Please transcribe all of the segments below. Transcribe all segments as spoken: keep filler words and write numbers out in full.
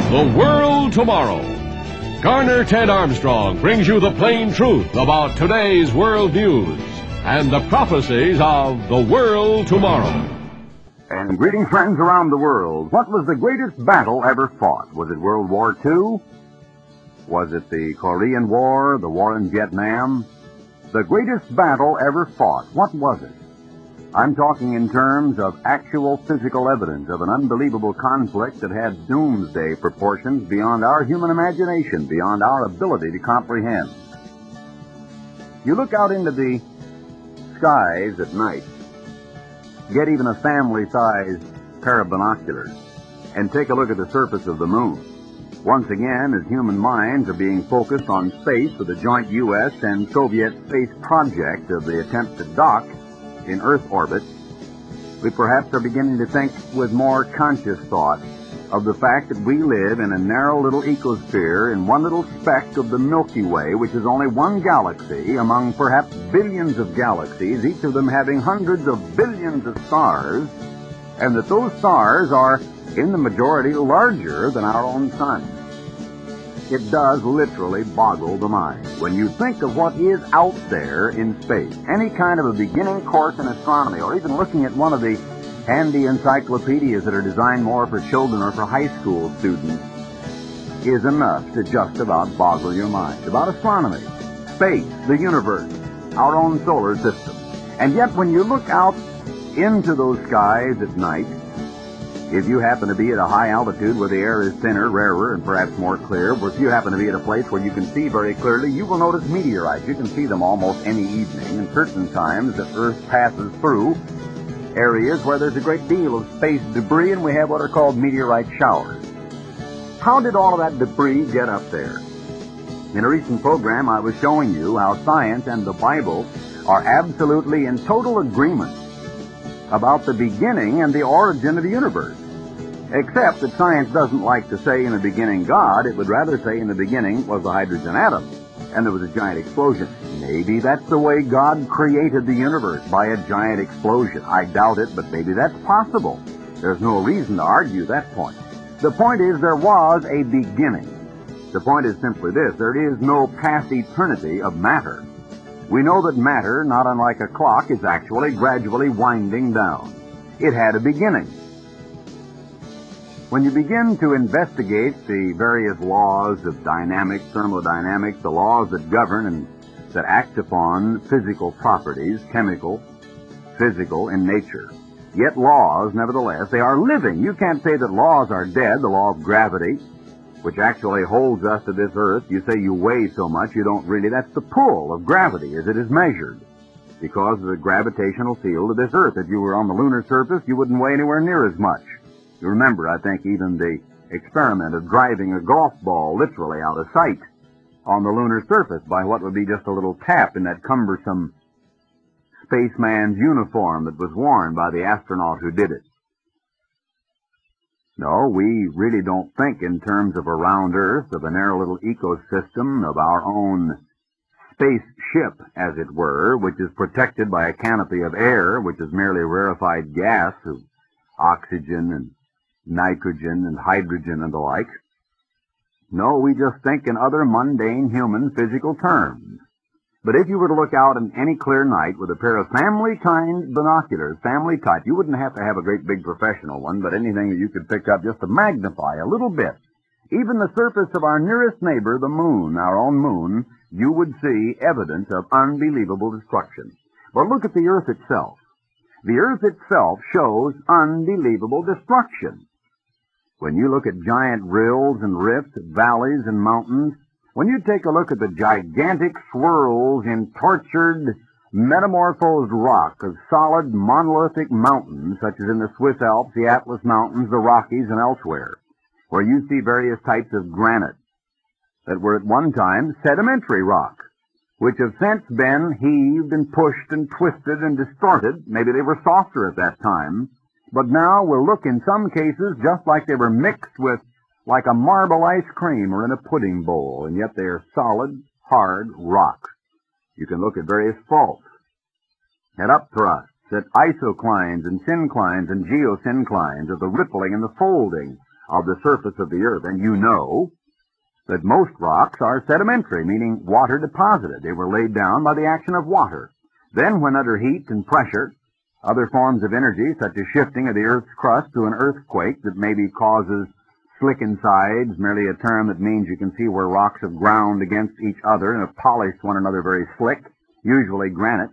The World Tomorrow. Garner Ted Armstrong brings you the plain truth about today's world news and the prophecies of the world tomorrow. And greeting friends around the world. What was the greatest battle ever fought? Was it World War Two? Was it the Korean War, the war in Vietnam? The greatest battle ever fought, what was it? I'm talking in terms of actual physical evidence of an unbelievable conflict that had doomsday proportions beyond our human imagination, beyond our ability to comprehend. You look out into the skies at night, get even a family-sized pair of binoculars, and take a look at the surface of the moon. Once again, as human minds are being focused on space with the joint U S and Soviet space project of the attempt to dock in Earth orbit, we perhaps are beginning to think with more conscious thought of the fact that we live in a narrow little ecosphere in one little speck of the Milky Way, which is only one galaxy among perhaps billions of galaxies, each of them having hundreds of billions of stars, and that those stars are, in the majority, larger than our own sun. It does literally boggle the mind when you think of what is out there in space. Any kind of a beginning course in astronomy, or even looking at one of the handy encyclopedias that are designed more for children or for high school students, is enough to just about boggle your mind about astronomy, space, the universe, our own solar system. And yet when you look out into those skies at night, if you happen to be at a high altitude where the air is thinner, rarer, and perhaps more clear, or if you happen to be at a place where you can see very clearly, you will notice meteorites. You can see them almost any evening, and certain times that Earth passes through areas where there's a great deal of space debris, and we have what are called meteorite showers. How did all of that debris get up there? In a recent program, I was showing you how science and the Bible are absolutely in total agreement about the beginning and the origin of the universe. Except that science doesn't like to say in the beginning God, it would rather say in the beginning was the hydrogen atom, and there was a giant explosion. Maybe that's the way God created the universe, by a giant explosion. I doubt it, but maybe that's possible. There's no reason to argue that point. The point is there was a beginning. The point is simply this: there is no past eternity of matter. We know that matter, not unlike a clock, is actually gradually winding down. It had a beginning. When you begin to investigate the various laws of dynamics, thermodynamics, the laws that govern and that act upon physical properties, chemical, physical in nature, yet laws, nevertheless, they are living. You can't say that laws are dead. The law of gravity, which actually holds us to this earth, you say you weigh so much, you don't really. That's the pull of gravity as it is measured because of the gravitational field of this earth. If you were on the lunar surface, you wouldn't weigh anywhere near as much. You remember, I think, even the experiment of driving a golf ball literally out of sight on the lunar surface by what would be just a little tap in that cumbersome spaceman's uniform that was worn by the astronaut who did it. No, we really don't think in terms of around Earth, of a narrow little ecosystem, of our own spaceship, as it were, which is protected by a canopy of air, which is merely rarefied gas of oxygen and nitrogen and hydrogen and the like. No, we just think in other mundane human physical terms. But if you were to look out in any clear night with a pair of family-kind binoculars, family type, you wouldn't have to have a great big professional one, but anything that you could pick up just to magnify a little bit, even the surface of our nearest neighbor, the moon, our own moon, you would see evidence of unbelievable destruction. But look at the earth itself. The earth itself shows unbelievable destruction. When you look at giant rills and rifts, valleys and mountains, when you take a look at the gigantic swirls in tortured, metamorphosed rock of solid monolithic mountains, such as in the Swiss Alps, the Atlas Mountains, the Rockies, and elsewhere, where you see various types of granite that were at one time sedimentary rock, which have since been heaved and pushed and twisted and distorted. Maybe they were softer at that time, but now will look in some cases just like they were mixed with like a marble ice cream or in a pudding bowl, and yet they are solid, hard rock. You can look at various faults, at upthrusts, at isoclines and synclines and geosynclines, of the rippling and the folding of the surface of the earth. And you know that most rocks are sedimentary, meaning water deposited. They were laid down by the action of water. Then, when under heat and pressure, other forms of energy, such as shifting of the earth's crust through an earthquake that maybe causes slickened sides, merely a term that means you can see where rocks have ground against each other and have polished one another very slick, usually granite.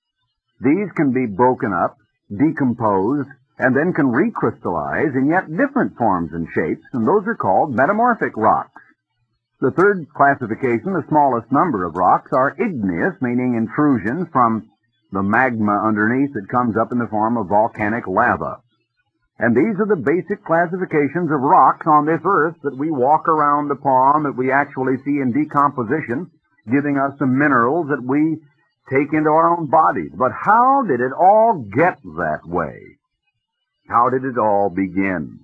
These can be broken up, decomposed, and then can recrystallize in yet different forms and shapes, and those are called metamorphic rocks. The third classification, the smallest number of rocks, are igneous, meaning intrusions from the magma underneath that comes up in the form of volcanic lava. And these are the basic classifications of rocks on this earth that we walk around upon, that we actually see in decomposition, giving us the minerals that we take into our own bodies. But how did it all get that way? How did it all begin?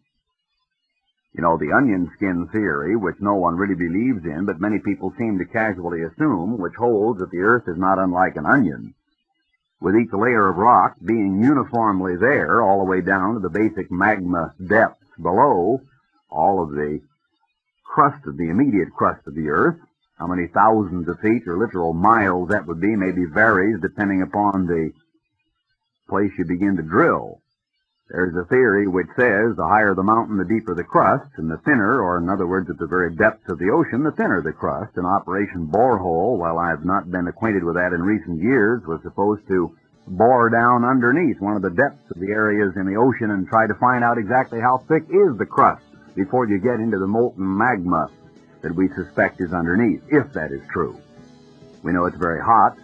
You know, the onion skin theory, which no one really believes in, but many people seem to casually assume, which holds that the earth is not unlike an onion, with each layer of rock being uniformly there, all the way down to the basic magma depths below, all of the crust of the immediate crust of the earth. How many thousands of feet or literal miles that would be maybe varies depending upon the place you begin to drill. There's a theory which says the higher the mountain, the deeper the crust, and the thinner, or in other words, at the very depths of the ocean, the thinner the crust. An Operation Borehole, while I have not been acquainted with that in recent years, was supposed to bore down underneath one of the depths of the areas in the ocean and try to find out exactly how thick is the crust before you get into the molten magma that we suspect is underneath, if that is true. We know it's very hot.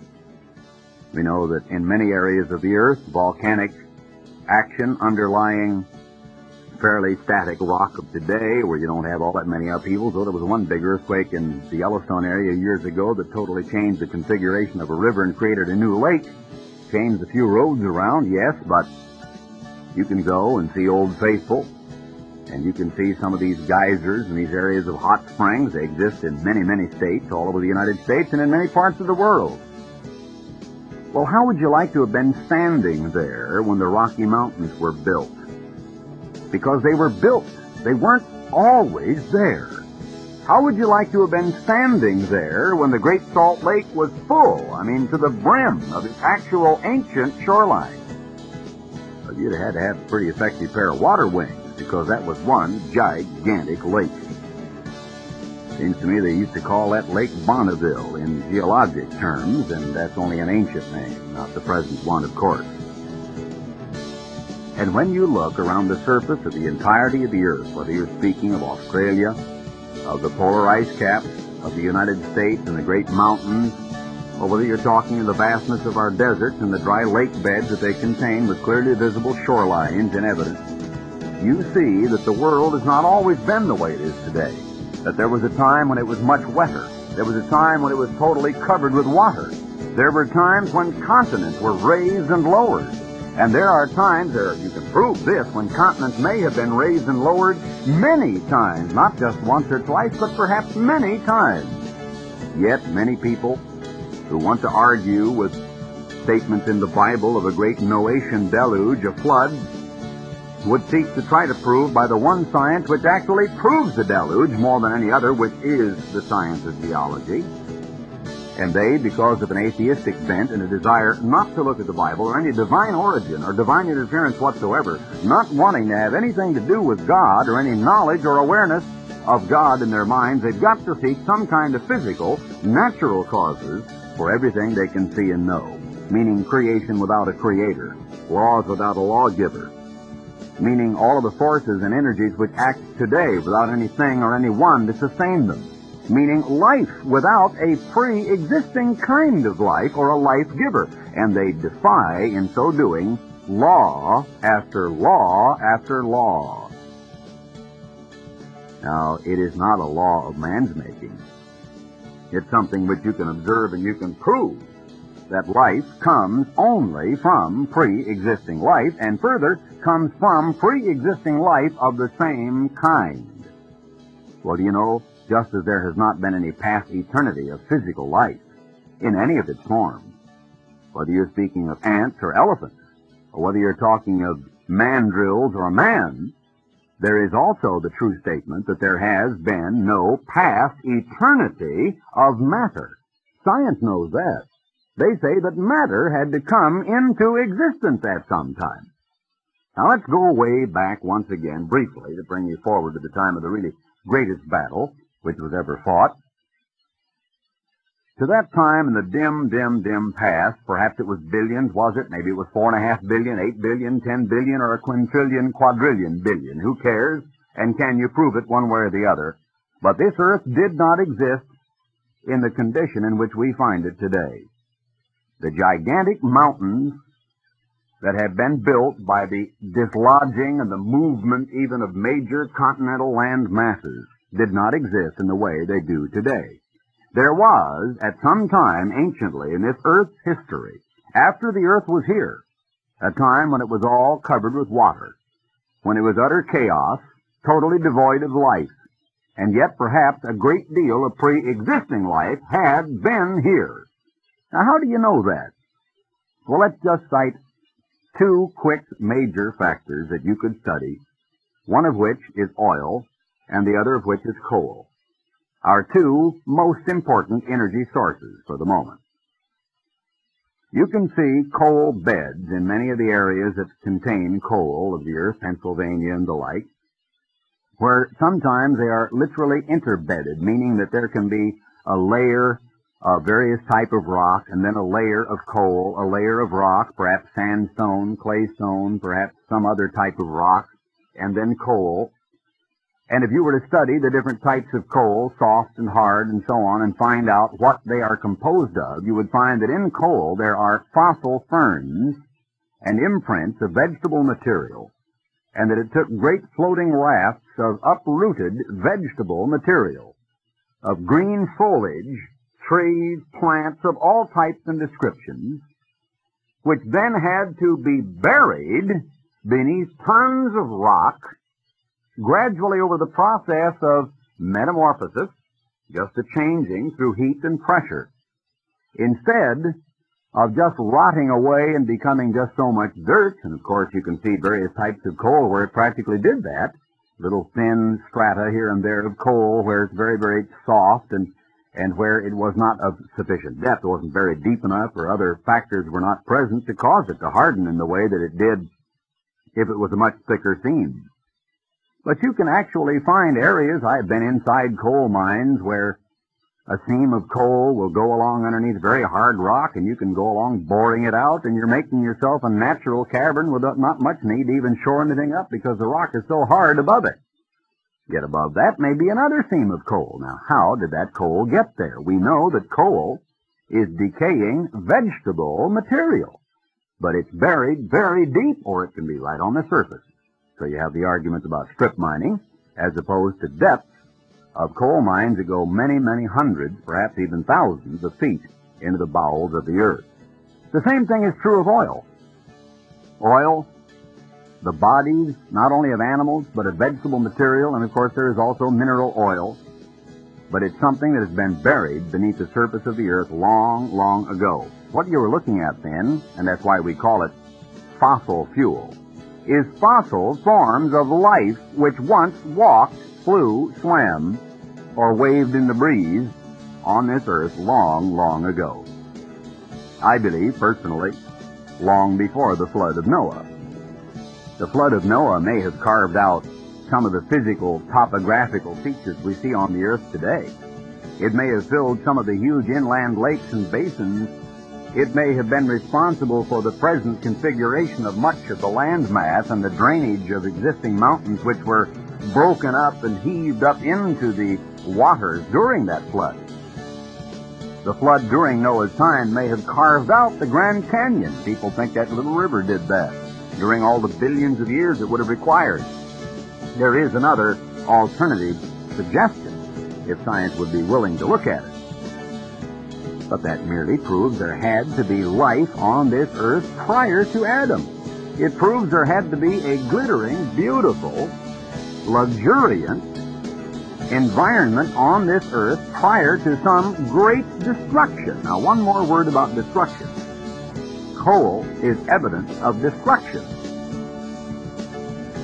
We know that in many areas of the earth, volcanic action underlying fairly static rock of today, where you don't have all that many upheavals. Though there was one big earthquake in the Yellowstone area years ago that totally changed the configuration of a river and created a new lake. Changed a few roads around, yes, but you can go and see Old Faithful, and you can see some of these geysers and these areas of hot springs. They exist in many, many states all over the United States and in many parts of the world. Well, how would you like to have been standing there when the Rocky Mountains were built? Because they were built. They weren't always there. How would you like to have been standing there when the Great Salt Lake was full, I mean, to the brim of its actual ancient shoreline? Well, you'd have had to have a pretty effective pair of water wings, because that was one gigantic lake. Seems to me they used to call that Lake Bonneville in geologic terms, and that's only an ancient name, not the present one, of course. And when you look around the surface of the entirety of the earth, whether you're speaking of Australia, of the polar ice caps of the United States and the great mountains, or whether you're talking of the vastness of our deserts and the dry lake beds that they contain with clearly visible shorelines in evidence, you see that the world has not always been the way it is today. That there was a time when it was much wetter. There was a time when it was totally covered with water. There were times when continents were raised and lowered. And there are times, there you can prove this, when continents may have been raised and lowered many times, not just once or twice, but perhaps many times. Yet many people who want to argue with statements in the Bible of a great Noachian deluge, a flood, would seek to try to prove by the one science which actually proves the deluge more than any other, which is the science of geology. And they, because of an atheistic bent and a desire not to look at the Bible or any divine origin or divine interference whatsoever, not wanting to have anything to do with God or any knowledge or awareness of God in their minds, they've got to seek some kind of physical, natural causes for everything they can see and know, meaning creation without a creator, laws without a lawgiver, meaning all of the forces and energies which act today without anything or anyone to sustain them, meaning life without a pre-existing kind of life or a life-giver. And they defy, in so doing, law after law after law. Now, it is not a law of man's making. It's something which you can observe and you can prove, that life comes only from pre-existing life, and further, comes from pre-existing life of the same kind. Well, do you know, just as there has not been any past eternity of physical life in any of its forms, whether you're speaking of ants or elephants, or whether you're talking of mandrills or a man, there is also the true statement that there has been no past eternity of matter. Science knows that. They say that matter had to come into existence at some time. Now let's go way back once again, briefly, to bring you forward to the time of the really greatest battle which was ever fought. To that time in the dim, dim, dim past, perhaps it was billions, was it? Maybe it was four and a half billion, eight billion, ten billion, or a quintillion, quadrillion billion. Who cares? And can you prove it one way or the other? But this earth did not exist in the condition in which we find it today. The gigantic mountains that have been built by the dislodging and the movement even of major continental land masses did not exist in the way they do today. There was, at some time anciently in this earth's history, after the earth was here, a time when it was all covered with water, when it was utter chaos, totally devoid of life, and yet perhaps a great deal of pre-existing life had been here. Now, how do you know that? Well, let's just cite two quick major factors that you could study, one of which is oil, and the other of which is coal. Our two most important energy sources for the moment. You can see coal beds in many of the areas that contain coal of the earth, Pennsylvania and the like, where sometimes they are literally interbedded, meaning that there can be a layer of various type of rock, and then a layer of coal, a layer of rock, perhaps sandstone, claystone, perhaps some other type of rock, and then coal. And if you were to study the different types of coal, soft and hard and so on, and find out what they are composed of, you would find that in coal there are fossil ferns and imprints of vegetable material, and that it took great floating rafts of uprooted vegetable material, of green foliage, trees, plants of all types and descriptions, which then had to be buried beneath tons of rock, gradually over the process of metamorphosis, just a changing through heat and pressure, instead of just rotting away and becoming just so much dirt. And of course you can see various types of coal where it practically did that, little thin strata here and there of coal where it's very, very soft, and and where it was not of sufficient depth, it wasn't very deep enough, or other factors were not present to cause it to harden in the way that it did if it was a much thicker seam. But you can actually find areas, I've been inside coal mines, where a seam of coal will go along underneath very hard rock, and you can go along boring it out, and you're making yourself a natural cavern with not much need to even shore anything up because the rock is so hard above it. Yet above that may be another seam of coal. Now, how did that coal get there? We know that coal is decaying vegetable material, but it's buried very deep, or it can be right on the surface. So you have the arguments about strip mining, as opposed to depths of coal mines that go many, many hundreds, perhaps even thousands of feet into the bowels of the earth. The same thing is true of oil. Oil, the bodies not only of animals, but of vegetable material, and of course there is also mineral oil, but it's something that has been buried beneath the surface of the earth long, long ago. What you were looking at then, and that's why we call it fossil fuel, is fossil forms of life which once walked, flew, swam, or waved in the breeze on this earth long, long ago. I believe, personally, long before the flood of Noah. The flood of Noah may have carved out some of the physical, topographical features we see on the earth today. It may have filled some of the huge inland lakes and basins. It may have been responsible for the present configuration of much of the land mass and the drainage of existing mountains which were broken up and heaved up into the waters during that flood. The flood during Noah's time may have carved out the Grand Canyon. People think that little river did that during all the billions of years it would have required. There is another alternative suggestion, if science would be willing to look at it. But that merely proves there had to be life on this earth prior to Adam. It proves there had to be a glittering, beautiful, luxuriant environment on this earth prior to some great destruction. Now, one more word about destruction. Coal is evidence of destruction.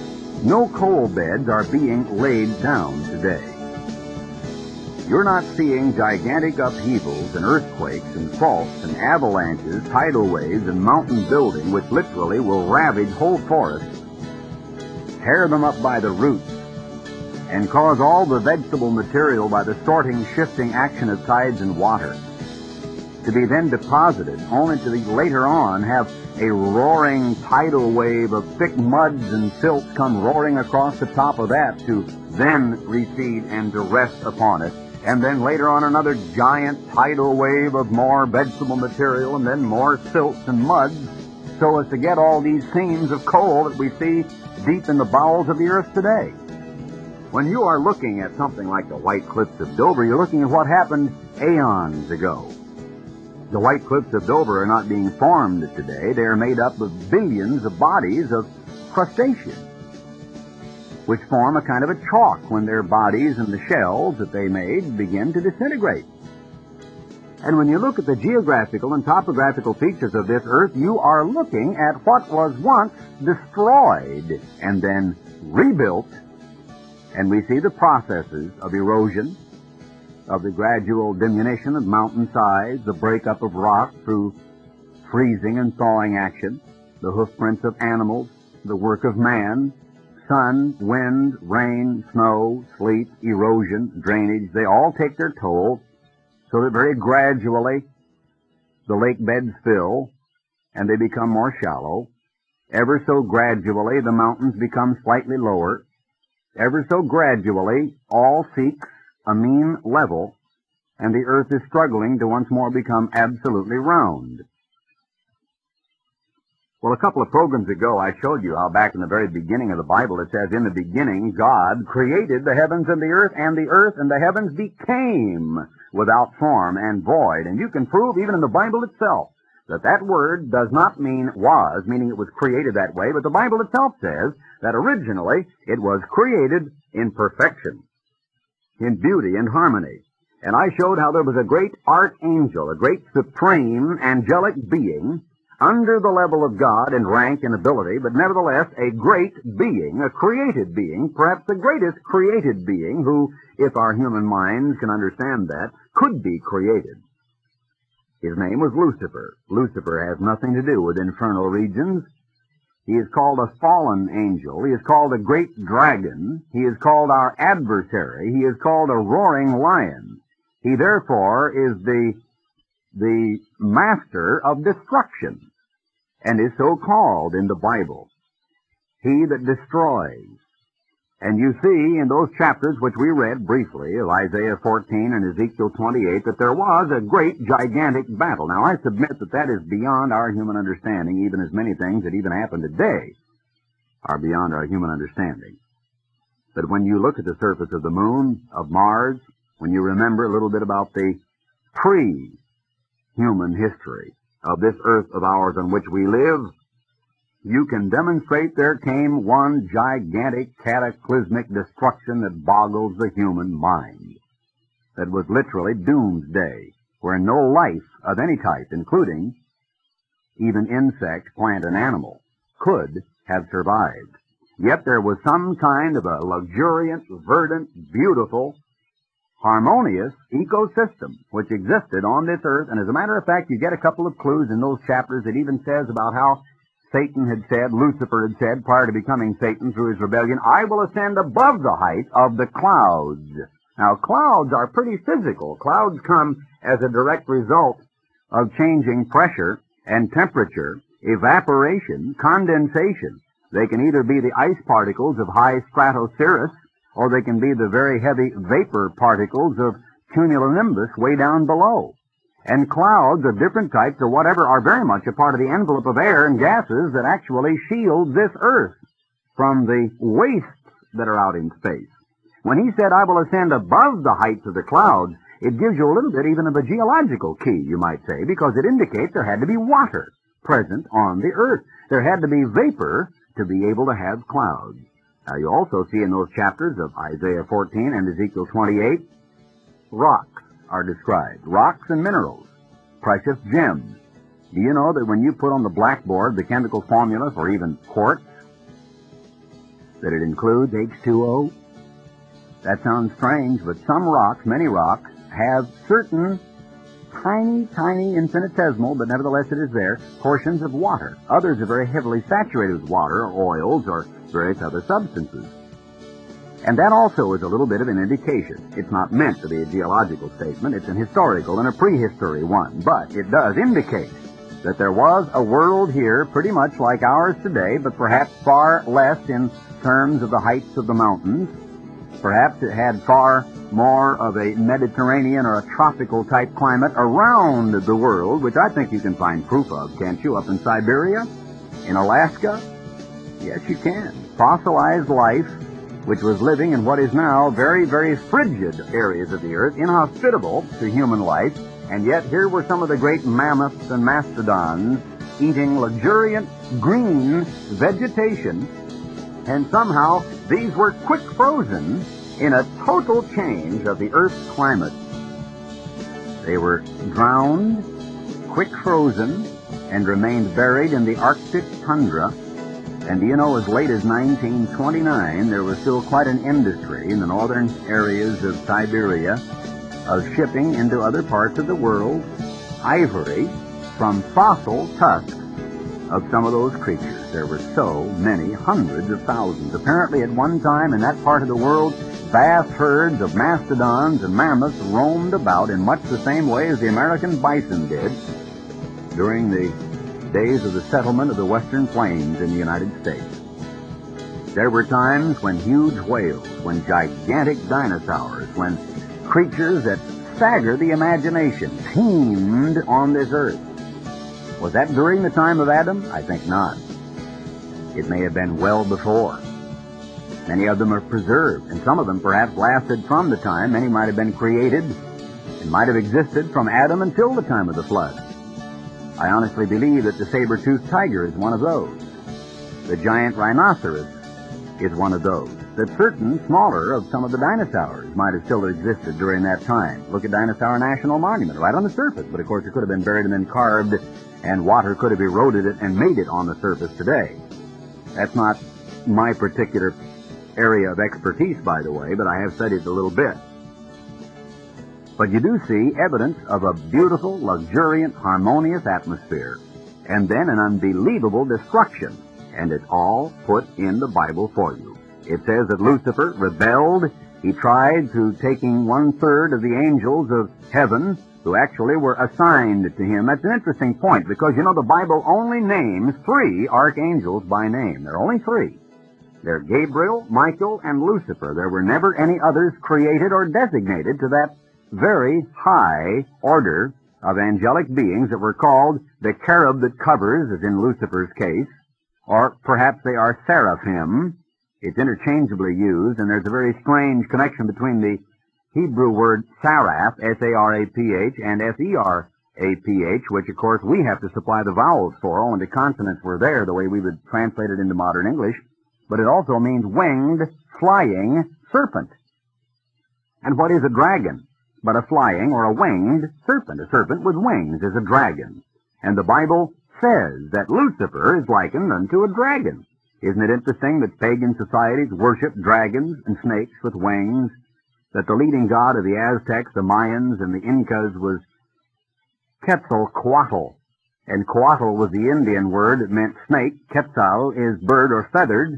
No coal beds are being laid down today. You're not seeing gigantic upheavals and earthquakes and faults and avalanches, tidal waves, and mountain building which literally will ravage whole forests, tear them up by the roots, and cause all the vegetable material by the sorting, shifting action of tides and water to be then deposited, only to later on have a roaring tidal wave of thick muds and silts come roaring across the top of that to then recede and to rest upon it. And then later on another giant tidal wave of more vegetable material and then more silts and muds, so as to get all these seams of coal that we see deep in the bowels of the earth today. When you are looking at something like the White Cliffs of Dover, you're looking at what happened aeons ago. The White Cliffs of Dover are not being formed today. They are made up of billions of bodies of crustaceans, which form a kind of a chalk when their bodies and the shells that they made begin to disintegrate. And when you look at the geographical and topographical features of this earth, you are looking at what was once destroyed and then rebuilt, and we see the processes of erosion, of the gradual diminution of mountain size, the breakup of rock through freezing and thawing action, the hoofprints of animals, the work of man, sun, wind, rain, snow, sleet, erosion, drainage, they all take their toll, so that very gradually the lake beds fill and they become more shallow. Ever so gradually the mountains become slightly lower. Ever so gradually all seeks a mean level, and the earth is struggling to once more become absolutely round. Well, a couple of programs ago I showed you how back in the very beginning of the Bible it says, in the beginning God created the heavens and the earth, and the earth and the heavens became without form and void. And you can prove even in the Bible itself that that word does not mean was, meaning it was created that way, but the Bible itself says that originally it was created in perfection, in beauty and harmony. And I showed how there was a great archangel, a great supreme angelic being, under the level of God in rank and ability, but nevertheless a great being, a created being, perhaps the greatest created being who, if our human minds can understand that, could be created. His name was Lucifer. Lucifer has nothing to do with infernal regions. He is called a fallen angel. He is called a great dragon. He is called our adversary. He is called a roaring lion. He therefore is the, the master of destruction, and is so called in the Bible. He that destroys. And you see in those chapters which we read briefly, of Isaiah fourteen and Ezekiel twenty-eight, that there was a great gigantic battle. Now I submit that that is beyond our human understanding, even as many things that even happen today are beyond our human understanding. But when you look at the surface of the moon, of Mars, when you remember a little bit about the pre-human history of this earth of ours on which we live, you can demonstrate there came one gigantic cataclysmic destruction that boggles the human mind. That was literally doomsday, where no life of any type, including even insect, plant, and animal, could have survived. Yet there was some kind of a luxuriant, verdant, beautiful, harmonious ecosystem which existed on this earth. And as a matter of fact, you get a couple of clues in those chapters. It even says about how Satan had said, Lucifer had said, prior to becoming Satan through his rebellion, I will ascend above the height of the clouds. Now, clouds are pretty physical. Clouds come as a direct result of changing pressure and temperature, evaporation, condensation. They can either be the ice particles of high stratocirrus, or they can be the very heavy vapor particles of cumulonimbus way down below. And clouds of different types or whatever are very much a part of the envelope of air and gases that actually shield this earth from the wastes that are out in space. When he said, I will ascend above the heights of the clouds, it gives you a little bit even of a geological key, you might say, because it indicates there had to be water present on the earth. There had to be vapor to be able to have clouds. Now you also see in those chapters of Isaiah fourteen and Ezekiel twenty-eight, rocks are described. Rocks and minerals, precious gems. Do you know that when you put on the blackboard the chemical formula for even quartz, that it includes H two O? That sounds strange, but some rocks, many rocks, have certain tiny, tiny, infinitesimal, but nevertheless it is there, portions of water. Others are very heavily saturated with water, or oils, or various other substances. And that also is a little bit of an indication. It's not meant to be a geological statement. It's an historical and a prehistory one. But it does indicate that there was a world here pretty much like ours today, but perhaps far less in terms of the heights of the mountains. Perhaps it had far more of a Mediterranean or a tropical type climate around the world, which I think you can find proof of, can't you? Up in Siberia, in Alaska? Yes, you can. Fossilized life, which was living in what is now very, very frigid areas of the earth, inhospitable to human life, and yet here were some of the great mammoths and mastodons eating luxuriant green vegetation, and somehow these were quick frozen in a total change of the Earth's climate. They were drowned, quick frozen, and remained buried in the Arctic tundra. And do you know, as late as nineteen twenty-nine, there was still quite an industry in the northern areas of Siberia of shipping into other parts of the world ivory from fossil tusks of some of those creatures. There were so many hundreds of thousands. Apparently at one time in that part of the world, vast herds of mastodons and mammoths roamed about in much the same way as the American bison did during the days of the settlement of the western plains in the United States. There were times when huge whales, when gigantic dinosaurs, when creatures that stagger the imagination teemed on this earth. Was that during the time of Adam? I think not. It may have been well before. Many of them are preserved, and some of them perhaps lasted from the time. Many might have been created and might have existed from Adam until the time of the flood. I honestly believe that the saber-toothed tiger is one of those. The giant rhinoceros is one of those. That certain smaller of some of the dinosaurs might have still existed during that time. Look at Dinosaur National Monument, right on the surface. But of course it could have been buried and then carved, and water could have eroded it and made it on the surface today. That's not my particular area of expertise, by the way, but I have studied it a little bit. But you do see evidence of a beautiful, luxuriant, harmonious atmosphere, and then an unbelievable destruction, and it's all put in the Bible for you. It says that Lucifer rebelled. He tried through taking one-third of the angels of heaven who actually were assigned to him. That's an interesting point, because, you know, the Bible only names three archangels by name. There are only three. They're Gabriel, Michael, and Lucifer. There were never any others created or designated to that very high order of angelic beings that were called the cherub that covers, as in Lucifer's case, or perhaps they are seraphim. It's interchangeably used, and there's a very strange connection between the Hebrew word saraph, S A R A P H, and S E R A P H, which of course we have to supply the vowels for. Only the consonants were there, the way we would translate it into modern English. But it also means winged, flying serpent. And what is a dragon but a flying or a winged serpent? A serpent with wings is a dragon. And the Bible says that Lucifer is likened unto a dragon. Isn't it interesting that pagan societies worship dragons and snakes with wings? That the leading god of the Aztecs, the Mayans, and the Incas was Quetzalcoatl. And coatl was the Indian word that meant snake. Quetzal is bird or feathered,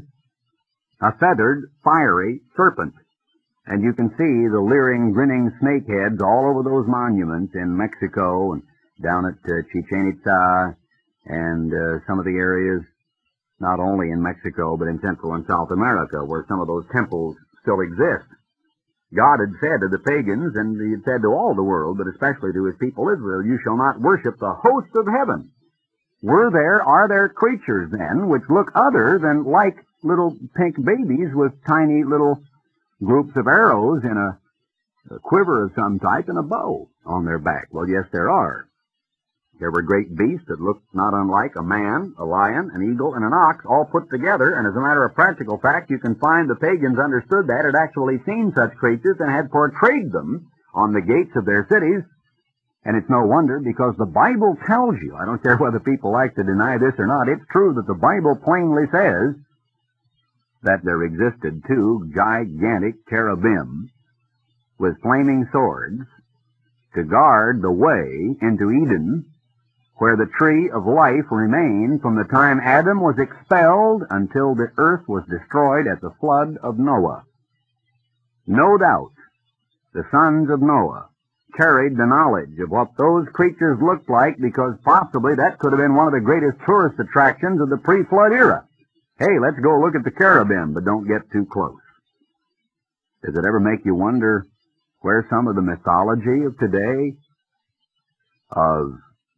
a feathered, fiery serpent. And you can see the leering, grinning snake heads all over those monuments in Mexico and down at uh, Chichen Itza and uh, some of the areas, not only in Mexico, but in Central and South America, where some of those temples still exist. God had said to the pagans, and he had said to all the world, but especially to his people Israel, you shall not worship the host of heaven. Were there, are there creatures then, which look other than like little pink babies with tiny little groups of arrows in a, a quiver of some type and a bow on their back? Well, yes, there are. There were great beasts that looked not unlike a man, a lion, an eagle, and an ox, all put together, and as a matter of practical fact, you can find the pagans understood that, had actually seen such creatures, and had portrayed them on the gates of their cities. And it's no wonder, because the Bible tells you, I don't care whether people like to deny this or not, it's true that the Bible plainly says that there existed two gigantic cherubim with flaming swords to guard the way into Eden, where the tree of life remained from the time Adam was expelled until the earth was destroyed at the flood of Noah. No doubt, the sons of Noah carried the knowledge of what those creatures looked like, because possibly that could have been one of the greatest tourist attractions of the pre-flood era. Hey, let's go look at the cherubim, but don't get too close. Does it ever make you wonder where some of the mythology of today, of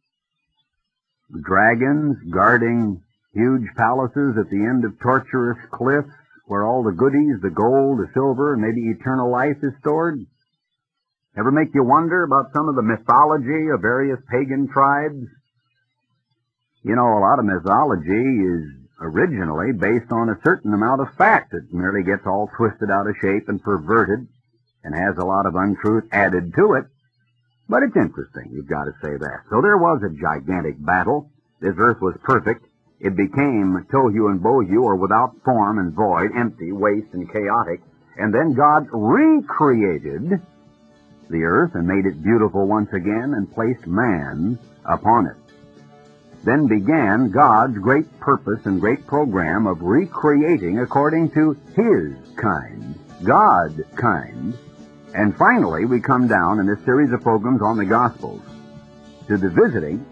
dragons guarding huge palaces at the end of tortuous cliffs, where all the goodies, the gold, the silver, and maybe eternal life is stored? Ever make you wonder about some of the mythology of various pagan tribes? You know, a lot of mythology is originally based on a certain amount of fact. It merely gets all twisted out of shape and perverted and has a lot of untruth added to it. But it's interesting, you've got to say that. So there was a gigantic battle. This earth was perfect. It became tohu and bohu, or without form and void, empty, waste, and chaotic. And then God recreated the earth and made it beautiful once again and placed man upon it. Then began God's great purpose and great program of recreating according to His kind, God kind. And finally, we come down in this series of programs on the Gospels to the visiting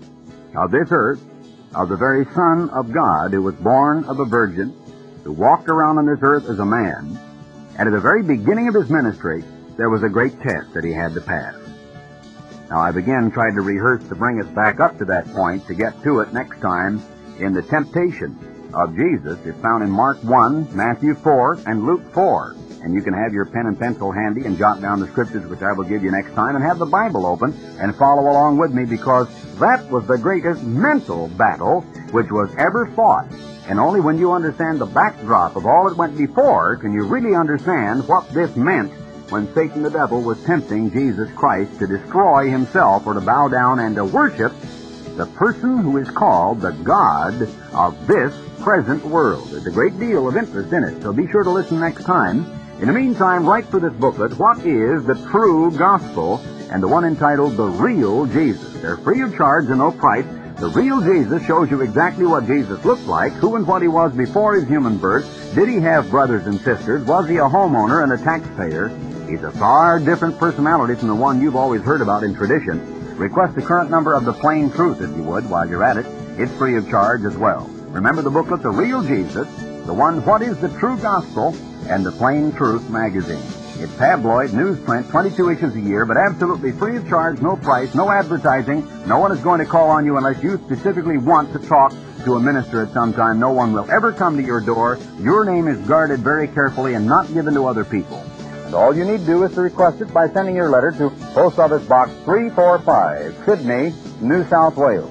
of this earth of the very Son of God, who was born of a virgin, who walked around on this earth as a man, and at the very beginning of his ministry, there was a great test that he had to pass. Now, I've again tried to rehearse to bring us back up to that point, to get to it next time in the temptation of Jesus. It's found in Mark one, Matthew four, and Luke four. And you can have your pen and pencil handy and jot down the scriptures, which I will give you next time, and have the Bible open and follow along with me, because that was the greatest mental battle which was ever fought. And only when you understand the backdrop of all that went before can you really understand what this meant when Satan the devil was tempting Jesus Christ to destroy himself, or to bow down and to worship the person who is called the God of this present world. There's a great deal of interest in it, so be sure to listen next time. In the meantime, write for this booklet, What is the True Gospel? And the one entitled The Real Jesus. They're free of charge and no price. The Real Jesus shows you exactly what Jesus looked like, who and what he was before his human birth. Did he have brothers and sisters? Was he a homeowner and a taxpayer? He's a far different personality from the one you've always heard about in tradition. Request the current number of The Plain Truth, if you would, while you're at it. It's free of charge as well. Remember the booklet, The Real Jesus, the one, What is the True Gospel? And The Plain Truth magazine. It's tabloid, newsprint, twenty-two issues a year, but absolutely free of charge, no price, no advertising. No one is going to call on you unless you specifically want to talk to a minister at some time. No one will ever come to your door. Your name is guarded very carefully and not given to other people. And all you need to do is to request it by sending your letter to Post Office Box three forty-five, Sydney, New South Wales.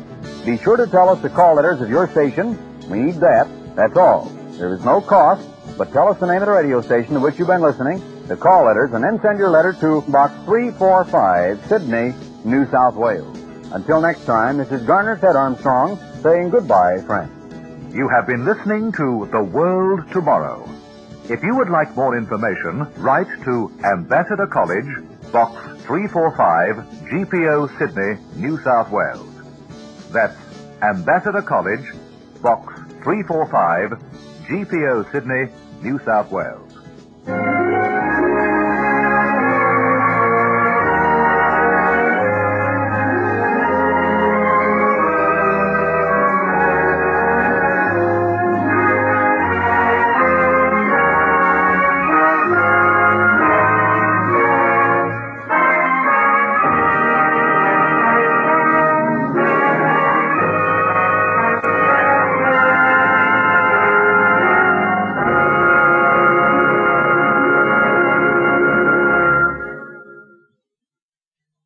Be sure to tell us the call letters of your station. We need that. That's all. There is no cost. But tell us the name of the radio station to which you've been listening, the call letters, and then send your letter to Box three forty-five, Sydney, New South Wales. Until next time, this is Garner Ted Armstrong saying goodbye, friends. You have been listening to The World Tomorrow. If you would like more information, write to Ambassador College, Box three forty-five, G P O, Sydney, New South Wales. That's Ambassador College, Box three forty-five, G P O, Sydney, New South Wales.